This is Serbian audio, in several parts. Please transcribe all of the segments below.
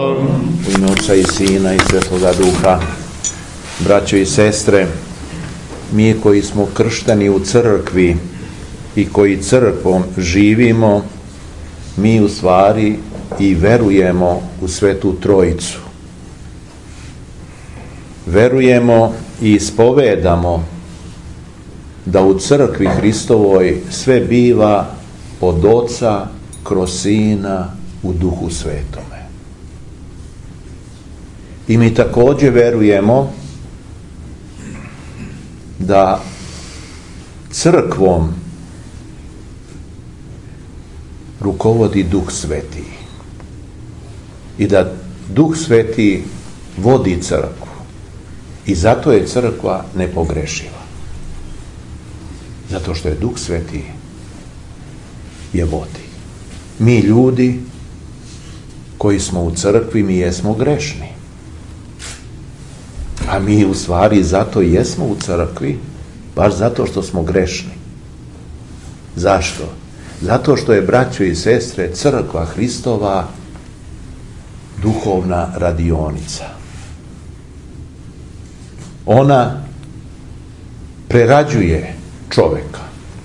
U ime Oca i Sina i Svetoga Duha. Braćo i sestre, mi koji smo kršteni u crkvi i koji crkvom živimo, mi u stvari i verujemo u Svetu Trojicu. Verujemo i ispovedamo da u crkvi Hristovoj sve biva od Oca kroz Sina u Duhu Svetome. I mi također verujemo da crkvom rukovodi Duh Sveti i da Duh Sveti vodi crkvu i zato je crkva nepogrešiva. Zato što je Duh Sveti je vodi. Mi ljudi koji smo u crkvi, mi jesmo grešni. A mi u stvari zato jesmo u crkvi, baš zato što smo grešni. Zašto? Zato što je, braćo i sestre, crkva Hristova duhovna radionica. Ona prerađuje čovjeka.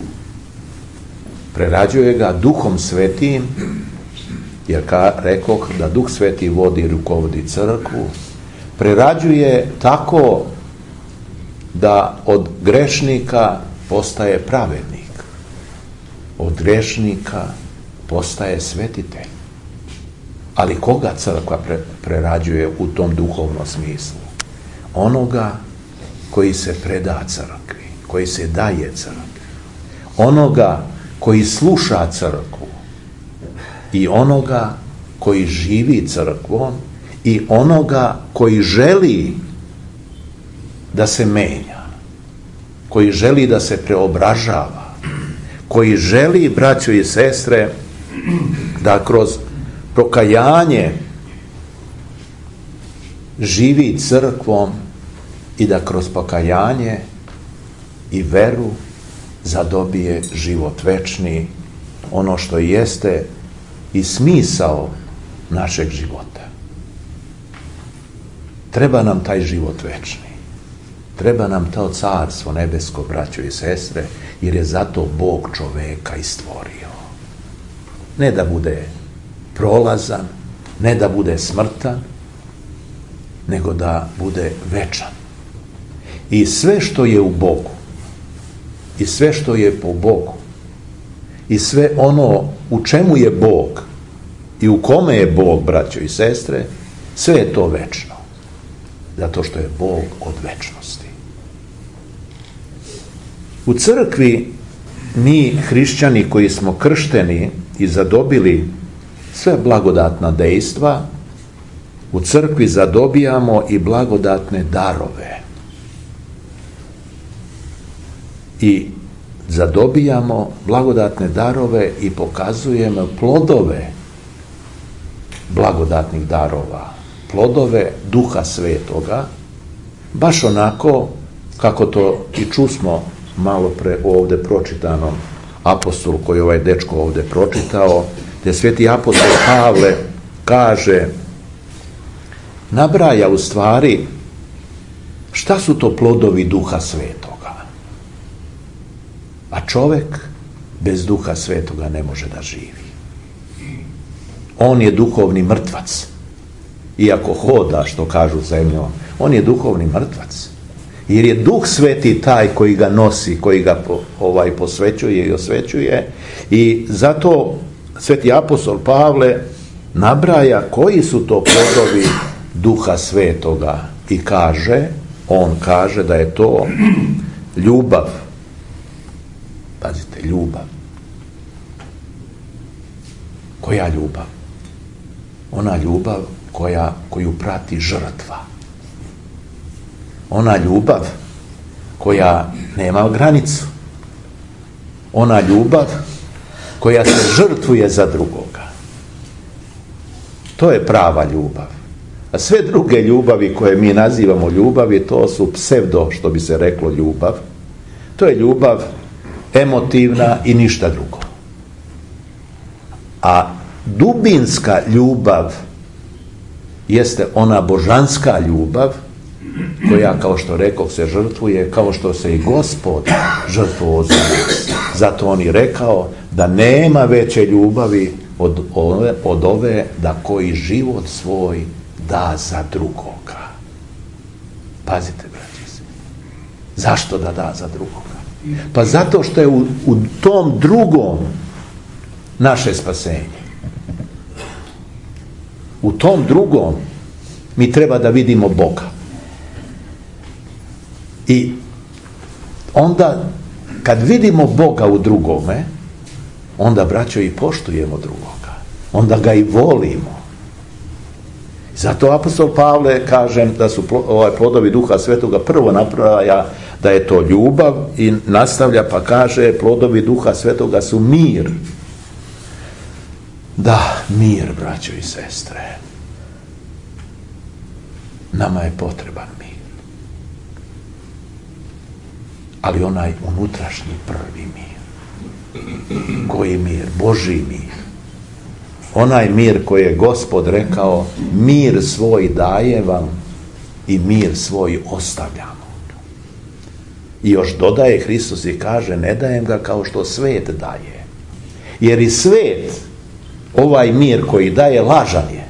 Prerađuje ga Duhom Svetim, jer rekoh da Duh Sveti vodi i rukovodi crkvu, prerađuje tako da od grešnika postaje pravednik, od grešnika postaje svetitelj. Ali koga crkva prerađuje u tom duhovnom smislu? Onoga koji se preda crkvi, koji se daje crkvi, onoga koji sluša crkvu i onoga koji živi crkvom i onoga koji želi da se menja, koji želi da se preobražava, koji želi, braćo i sestre, da kroz pokajanje živi crkvom i da kroz pokajanje i veru zadobije život večni, ono što jeste i smisao našeg života. Treba nam taj život večni. Treba nam to carstvo nebesko, braćo i sestre, jer je zato Bog čoveka i stvorio. Ne da bude prolazan, ne da bude smrtan, nego da bude večan. I sve što je u Bogu, i sve što je po Bogu, i sve ono u čemu je Bog i u kome je Bog, braćo i sestre, sve je to večno. Zato što je Bog od večnosti. U crkvi mi, hrišćani koji smo kršteni i zadobili sve blagodatna dejstva, u crkvi zadobijamo i blagodatne darove. I zadobijamo blagodatne darove i pokazujemo plodove blagodatnih darova, plodove Duha Svetoga, baš onako kako to i čusmo malo pre ovdje pročitanom apostolu koji ovaj dečko ovdje pročitao, gdje sveti apostol Pavle kaže, nabraja u stvari šta su to plodovi Duha Svetoga. A čovjek bez Duha Svetoga ne može da živi. On je duhovni mrtvac. Iako hoda, što kažu zemljom, on je duhovni mrtvac. Jer je Duh Sveti taj koji ga nosi, koji ga posvećuje i osvećuje. I zato sveti apostol Pavle nabraja koji su to plodovi Duha Svetoga i on kaže da je to ljubav. Pazite, ljubav. Koja ljubav? Ona ljubav koju prati žrtva. Ona ljubav koja nema granicu. Ona ljubav koja se žrtvuje za drugoga. To je prava ljubav. A sve druge ljubavi koje mi nazivamo ljubavi, to su psevdo, što bi se reklo, ljubav. To je ljubav emotivna i ništa drugo. A dubinska ljubav jeste ona božanska ljubav koja, kao što rekao, se žrtvuje, kao što se i Gospod žrtvovao za nas. Zato on i rekao da nema veće ljubavi od ove da koji život svoj da za drugoga. Pazite, braći. Zašto da za drugoga? Pa zato što je u tom drugom naše spasenje. U tom drugom mi treba da vidimo Boga. I onda kad vidimo Boga u drugome, onda, braćo, i poštujemo drugoga. Onda ga i volimo. Zato apostol Pavle kaže da su plodovi Duha Svetoga, prvo nabraja da je to ljubav i nastavlja pa kaže plodovi Duha Svetoga su mir. Da, mir, braćo i sestre. Nama je potreban mir. Ali onaj unutrašnji prvi mir. Koji mir? Božji mir. Onaj mir koji je Gospod rekao, mir svoj daje vam i mir svoj ostavljam. I još dodaje Hristos i kaže, ne dajem ga kao što svet daje. Jer i svet, ovaj mir koji daje, lažan je.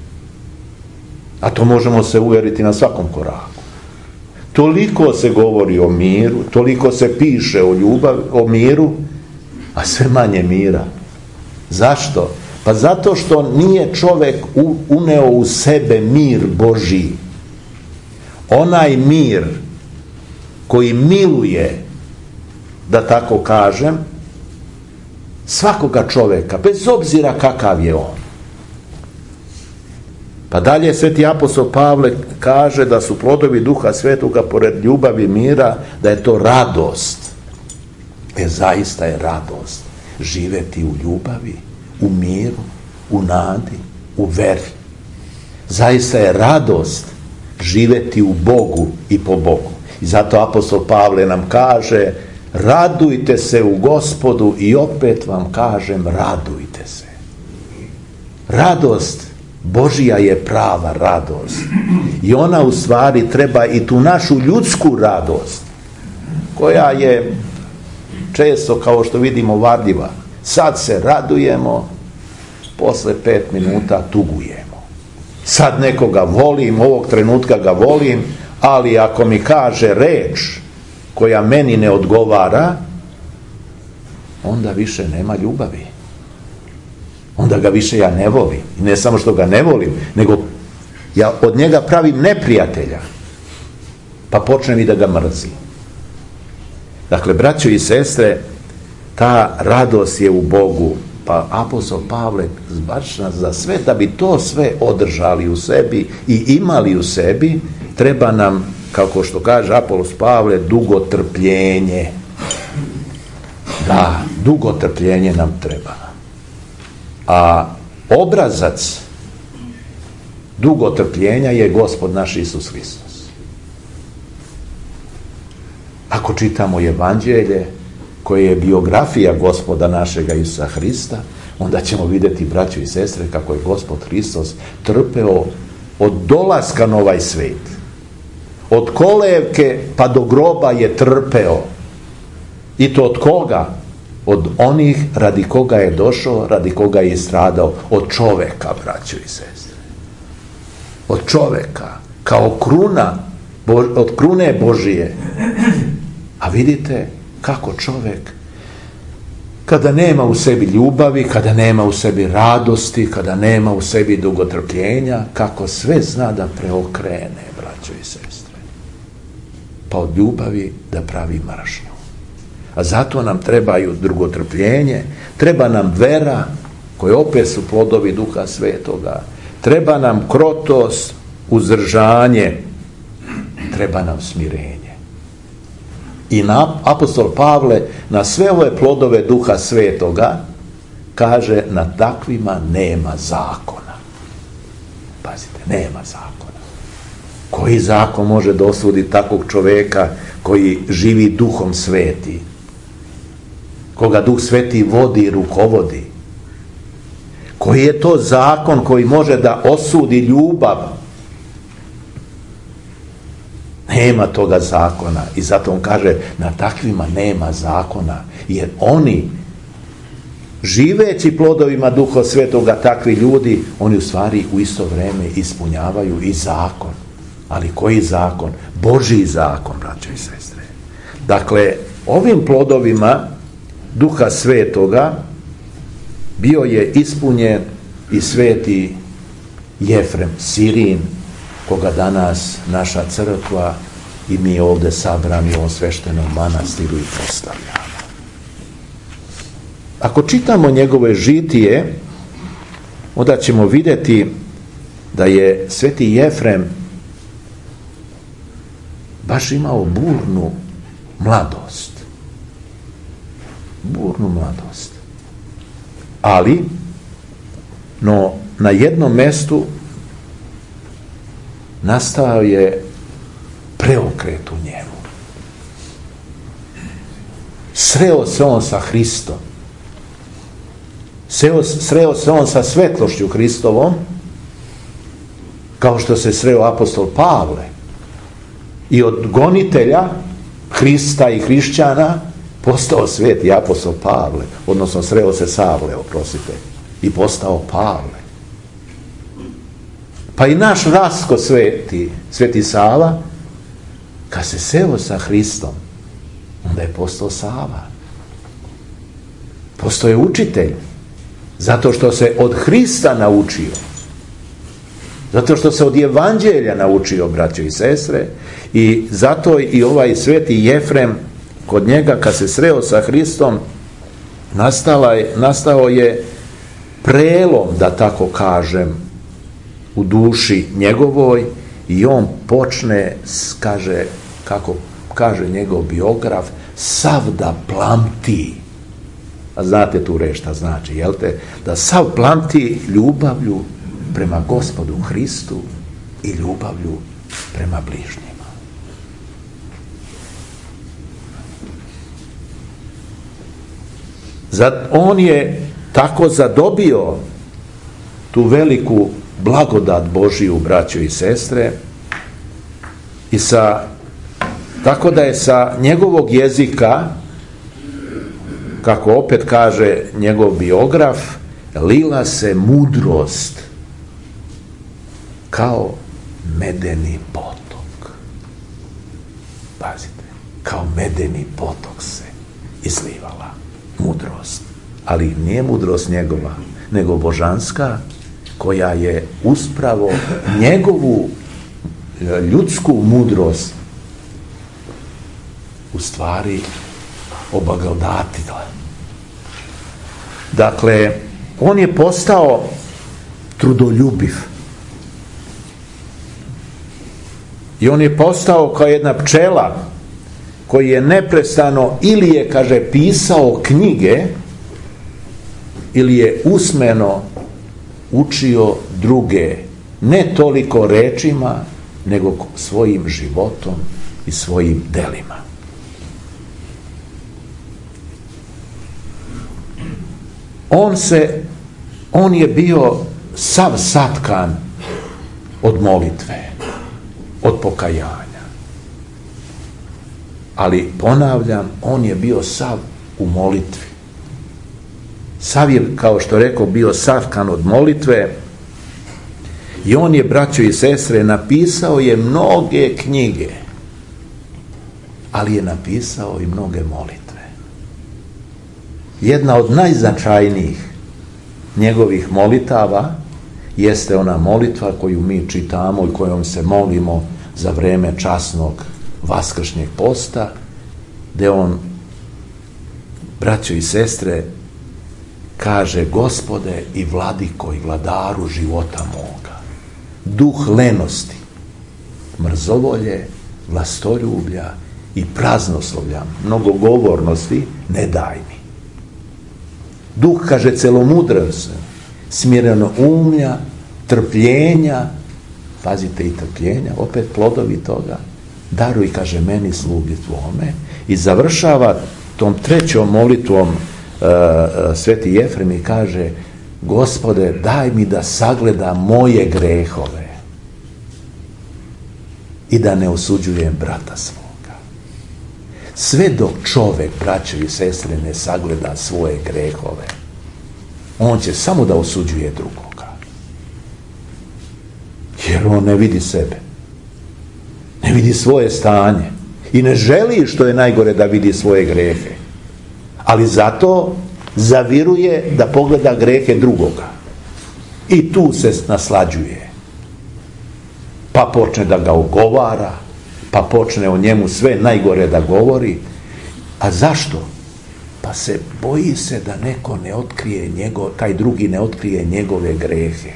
A to možemo se uvjeriti na svakom koraku. Toliko se govori o miru, toliko se piše o ljubavi, o miru, a sve manje mira. Zašto? Pa zato što nije čovjek uneo u sebe mir Božji. Onaj mir koji miluje, da tako kažem, svakoga čovjeka, bez obzira kakav je on. Pa dalje sveti apostol Pavle kaže da su plodovi Duha Svetoga pored ljubavi i mira, da je to radost. Zaista je radost živjeti u ljubavi, u miru, u nadi, u veri. Zaista je radost živjeti u Bogu i po Bogu. I zato apostol Pavle nam kaže, radujte se u Gospodu, i opet vam kažem, radujte se. Radost Božja je prava radost. I ona u stvari treba i tu našu ljudsku radost, koja je često, kao što vidimo, varljiva. Sad se radujemo, posle 5 minuta tugujemo. Sad nekoga volim, ovog trenutka ga volim, ali ako mi kaže reč koja meni ne odgovara, onda više nema ljubavi. Onda ga više ja ne volim. I ne samo što ga ne volim, nego ja od njega pravim neprijatelja. Pa počnem i da ga mrzim. Dakle, braćo i sestre, ta radost je u Bogu. Pa apostol Pavle baš nas za sve, da bi to sve održali u sebi i imali u sebi, treba nam, kako što kaže apostol Pavle, dugo trpljenje. Da, dugo trpljenje nam treba. A obrazac dugo trpljenja je Gospod naš Isus Hristos. Ako čitamo evanđelje, koje je biografija Gospoda našega Isusa Hrista, onda ćemo vidjeti, braćo i sestre, kako je Gospod Hristos trpeo od dolaska na ovaj svijet. Od kolevke pa do groba je trpeo. I to od koga? Od onih radi koga je došao, radi koga je stradao. Od čoveka, braćo i sestre. Od čoveka. Kao kruna, od krune Božije. A vidite kako čovjek, kada nema u sebi ljubavi, kada nema u sebi radosti, kada nema u sebi dugotrpljenja, kako sve zna da preokrene, braćo i sestre. Pa od ljubavi da pravi mržnju. A zato nam trebaju dugotrpljenje, treba nam vera, koje opet su plodovi Duha Svetoga, treba nam krotost, uzdržanje, treba nam smirenje. I apostol Pavle na sve ove plodove Duha Svetoga kaže, na takvima nema zakona. Pazite, nema zakona. Koji zakon može dosuditi takvog čovjeka koji živi Duhom Sveti? Koga Duh Sveti vodi i rukovodi? Koji je to zakon koji može da osudi ljubav? Nema toga zakona. I zato on kaže, na takvima nema zakona. Jer oni, živeći plodovima Duha Svetoga, takvi ljudi, oni u stvari u isto vrijeme ispunjavaju i zakon. Ali koji zakon? Božji zakon, braćo i sestre. Dakle, ovim plodovima Duha Svetoga bio je ispunjen i sveti Jefrem Sirin, koga danas naša crkva i mi ovdje sabrani u ovom sveštenom manastiru i postavljamo. Ako čitamo njegove žitije, onda ćemo vidjeti da je sveti Jefrem baš imao burnu mladost. Burnu mladost. Ali, no, na jednom mjestu nastao je preokret u njemu. Sreo se on sa Hristom. Sreo se on sa svetlošću Hristovom, kao što se sreo apostol Pavle. I od gonitelja Hrista i hrišćana postao sveti apostol Pavle, odnosno sreo se Savle, oprostite, i postao Pavle. Pa i naš Rasko sveti Sava, kad se sreo sa Hristom, onda je postao Sava. Postao je učitelj, zato što se od Hrista naučio, zato što se od evanđelja naučio, braćo i sestre, i zato i ovaj sveti Jefrem, kod njega kad se sreo sa Hristom, nastao je prelom, da tako kažem, u duši njegovoj, i on počne, kaže, kako kaže njegov biograf, sav da plamti. A znate tu reč šta znači, jel te? Da sav plamti ljubavlju prema Gospodu Hristu i ljubavlju prema bližnjima. On je tako zadobio tu veliku blagodat Božiju, braćo i sestre, i tako da je sa njegovog jezika, kako opet kaže njegov biograf, lila se mudrost kao medeni potok. Pazite, kao medeni potok se izlivala mudrost. Ali nije mudrost njegova, nego božanska, koja je uspravo njegovu ljudsku mudrost u stvari oblagodatila. Dakle, on je postao trudoljubiv. I on je postao kao jedna pčela koji je neprestano, ili je, kaže, pisao knjige, ili je usmeno učio druge, ne toliko rečima, nego svojim životom i svojim delima. On je bio sav satkan od molitve, od pokajanja. Ali, ponavljam, on je bio sav u molitvi. Sav je, kao što rekao, bio satkan od molitve, i on je, braćo i sestre, napisao je mnoge knjige, ali je napisao i mnoge molitve. Jedna od najznačajnijih njegovih molitava jeste ona molitva koju mi čitamo i kojom se molimo za vrijeme časnog vaskršnjeg posta, gdje on, braćo i sestre, kaže: Gospode i vladiko i vladaru života moga, duh lenosti, mrzovolje, vlastoljublja i praznoslovlja, mnogogovornosti ne daj mi. Duh, kaže, celomudrosti, smirenoumlja, trpljenja, pazite, i trpljenja, opet plodovi toga, daruj, kaže, meni slugi tvome. I završava tom trećom molitvom sveti Jefrem i kaže: Gospode, daj mi da sagledam moje grehove i da ne osuđujem brata svoga. Sve dok čovjek, braćo i sestre, ne sagleda svoje grehove, on će samo da osuđuje drugoga. Jer on ne vidi sebe. Ne vidi svoje stanje. I ne želi, što je najgore, da vidi svoje grehe. Ali zato zaviruje da pogleda grehe drugoga. I tu se naslađuje. Pa počne da ga ogovara, pa počne o njemu sve najgore da govori. A zašto? Pa se boji se da neko ne otkrije taj drugi ne otkrije njegove grehe.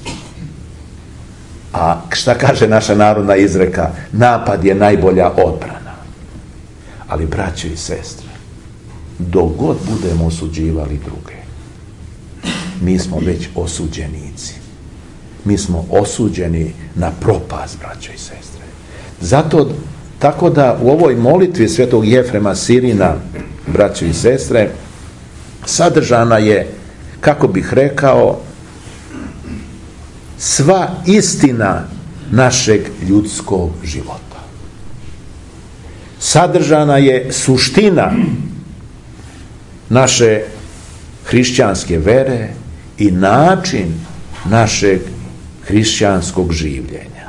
A šta kaže naša narodna izreka? Napad je najbolja odbrana. Ali, braćo i sestre, dok god budemo osuđivali druge, mi smo već osuđenici. Mi smo osuđeni na propast, braćo i sestre. Zato, tako da u ovoj molitvi svetog Jefrema Sirina, braćo i sestre, sadržana je, kako bih rekao, sva istina našeg ljudskog života. Sadržana je suština naše hrišćanske vere i način našeg hrišćanskog življenja.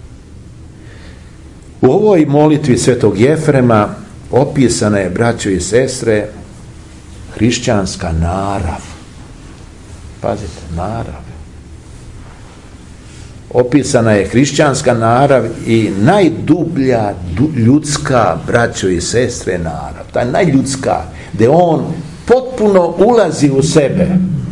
U ovoj molitvi svetog Jefrema opisana je, braćo i sestre, hrišćanska narav. Pazite, narav. Opisana je hrišćanska narav i najdublja ljudska, braćo i sestre, narav. Ta najljudska, gdje on potpuno ulazi u sebe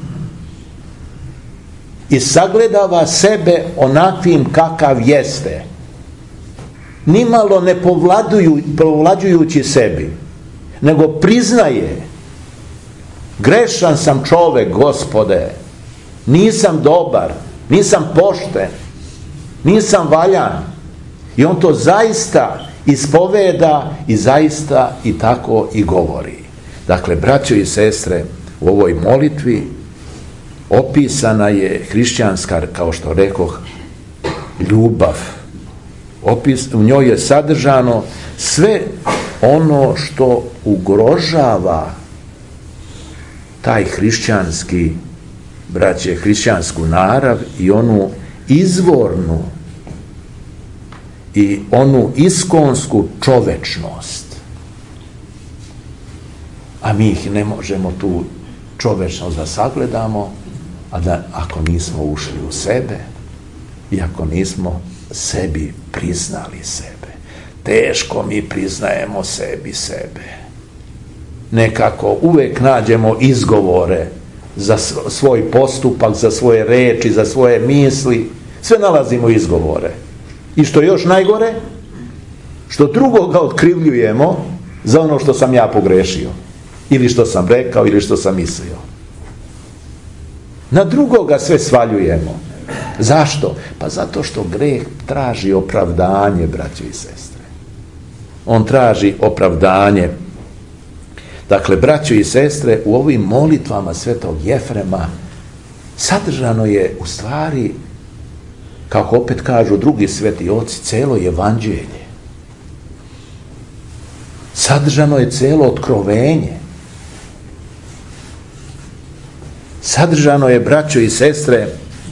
i sagledava sebe onakvim kakav jeste. Nimalo ne povlađujući sebi, nego priznaje: grešan sam čovek, Gospode, nisam dobar, nisam pošten, nisam valjan. I on to zaista ispoveda i zaista i tako i govori. Dakle, braćo i sestre, u ovoj molitvi opisana je hrišćanska, kao što rekoh, ljubav. U njoj je sadržano sve ono što ugrožava taj hrišćanski, braće, hrišćansku narav i onu izvornu i onu iskonsku čovečnost. A mi ih ne možemo tu čovečnost da sagledamo, a da ako nismo ušli u sebe i ako nismo sebi priznali sebe. Teško mi priznajemo sebi sebe. Nekako uvek nađemo izgovore za svoj postupak, za svoje reči, za svoje misli. Sve nalazimo izgovore. I što je još najgore, što drugoga otkrivljujemo za ono što sam ja pogrešio. Ili što sam rekao, ili što sam mislio. Na drugoga sve svaljujemo. Zašto? Pa zato što greh traži opravdanje, braćo i sestre. On traži opravdanje. Dakle, braćo i sestre, u ovim molitvama svetog Jefrema sadržano je u stvari, kako opet kažu drugi sveti oci, celo evanđelje. Sadržano je celo otkrovenje. Sadržano je, braćo i sestre,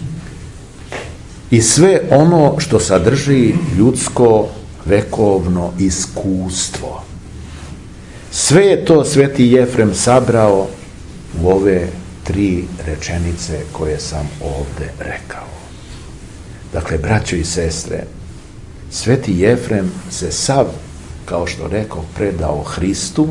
i sve ono što sadrži ljudsko vekovno iskustvo. Sve je to sveti Jefrem sabrao u ove 3 rečenice koje sam ovdje rekao. Dakle, braćo i sestre, sveti Jefrem se sav, kao što rekao, predao Hristu.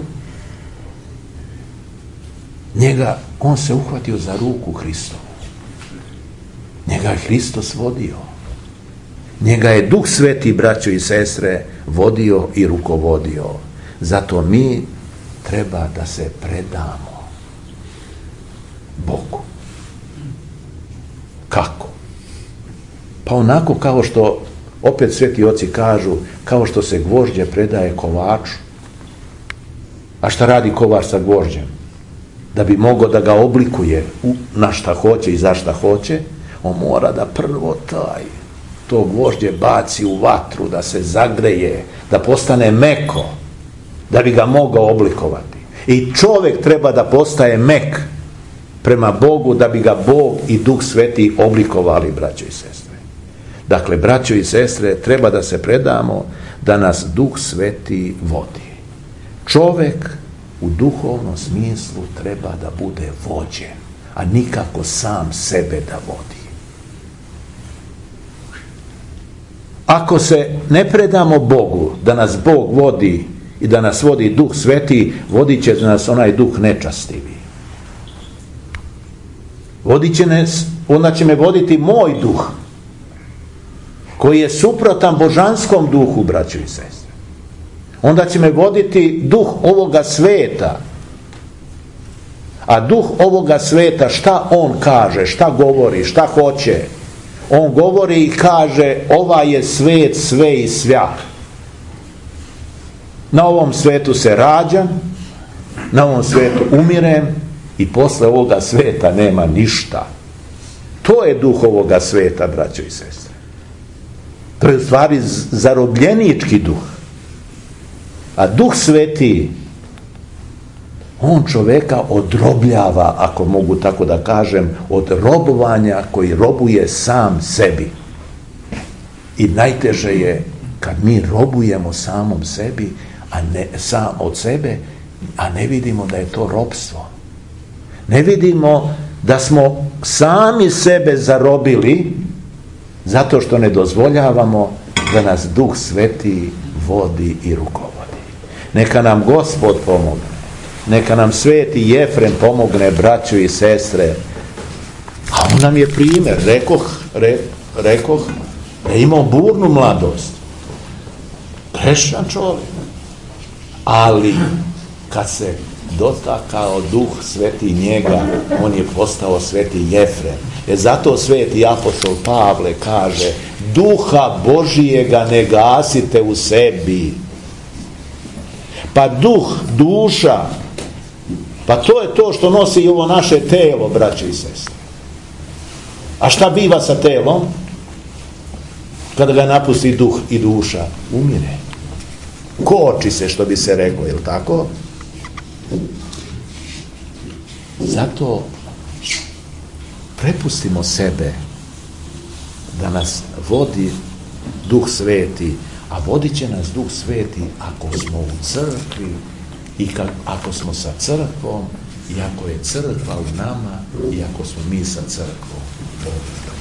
On se uhvatio za ruku Hristovu. Njega je Hristos vodio. Njega je Duh Sveti, braćo i sestre, vodio i rukovodio. Zato mi treba da se predamo Bogu. Kako? Pa onako kao što, opet sveti oci kažu, kao što se gvožđe predaje kovaču. A šta radi kovač sa gvožđem? da bi mogao da ga oblikuje na šta hoće i za šta hoće, on mora da prvo to gvožđe baci u vatru, da se zagreje, da postane meko, da bi ga mogao oblikovati. I čovjek treba da postaje mek prema Bogu, da bi ga Bog i Duh Sveti oblikovali, braćo i sestre. Dakle, braćo i sestre, treba da se predamo da nas Duh Sveti vodi. Čovjek u duhovnom smislu treba da bude vođen, a nikako sam sebe da vodi. Ako se ne predamo Bogu, da nas Bog vodi i da nas vodi Duh Sveti, vodit će nas onaj duh nečastivi. Onda će me voditi moj duh, koji je suprotan božanskom duhu, braćo i sestre. Onda će me voditi duh ovoga sveta. A duh ovoga sveta, šta on kaže, šta govori, šta hoće? On govori i kaže, ovaj je svet sve i svja. Na ovom svetu se rađam, na ovom svetu umirem i posle ovoga sveta nema ništa. To je duh ovoga sveta, braćo i sestre. To je u stvari zarobljenički duh. A Duh Sveti, on čoveka odrobljava, ako mogu tako da kažem, od robovanja koji robuje sam sebi. I najteže je kad mi robujemo samom sebi, a ne sam od sebe, a ne vidimo da je to robstvo. Ne vidimo da smo sami sebe zarobili zato što ne dozvoljavamo da nas Duh Sveti vodi i rukovodi. Neka nam Gospod pomogne. Neka nam Sveti Jefrem pomogne, braćo i sestre. A on nam je primjer. Rekoh da je imao burnu mladost. Grešan čovjek. Ali kad se dotakao Duh Sveti njega, on je postao Sveti Jefrem. Zato Sveti apostol Pavle kaže, Duha Božijega ne gasite u sebi. Pa duh, duša, pa to je to što nosi i ovo naše telo, braće i sestre. A šta biva sa telom? Kada ga napusti duh i duša, umire. Koči se, što bi se reklo, je li tako? Zato prepustimo sebe da nas vodi Duh Sveti, a vodit će nas Duh Sveti ako smo u crkvi i ako smo sa crkvom i ako je crkva u nama i ako smo mi sa crkvom.